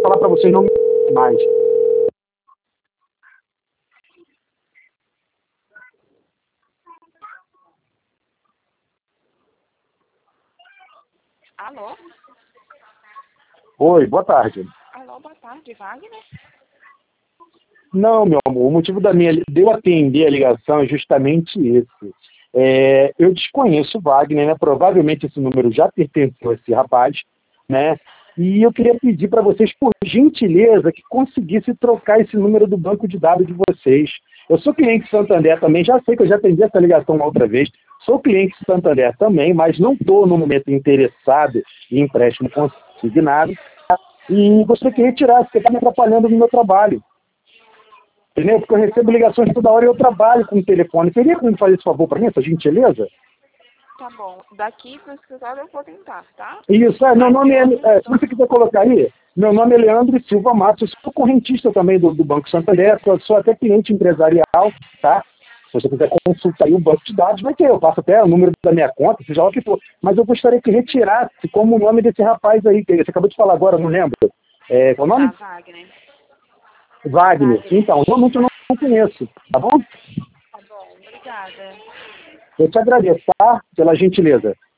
falar para vocês não mais. Alô? Oi, boa tarde. Alô, boa tarde, Wagner? Não, meu amor, o motivo de eu atender a ligação é justamente esse. Eu desconheço o Wagner, né? Provavelmente esse número já pertenceu a esse rapaz, né? E eu queria pedir para vocês, por gentileza, que conseguisse trocar esse número do banco de dados de vocês. Eu sou cliente Santander também, já sei que eu já atendi essa ligação uma outra vez. Sou cliente Santander também, mas não estou no momento interessado em empréstimo consignado. E gostaria que retirasse, porque está me atrapalhando no meu trabalho. Entendeu? Porque eu recebo ligações toda hora e eu trabalho com o telefone. Teria como fazer esse favor para mim, essa gentileza? Tá bom. Daqui pro escritório eu vou tentar, tá? Isso, meu Mas nome eu se você quiser colocar aí, meu nome é Leandro Silva Matos, eu sou correntista também do Banco Santander, sou até cliente empresarial, tá? Se você quiser consultar aí o banco de dados, vai ter, eu passo até o número da minha conta, seja lá o que for. Mas eu gostaria que retirasse como o nome desse rapaz aí, que você acabou de falar agora, eu não lembro. Qual o nome? Tá, Wagner. Wagner. Wagner. Então, realmente eu não conheço, tá bom? Tá bom, obrigada. Eu te agradeço, tá? Pela gentileza.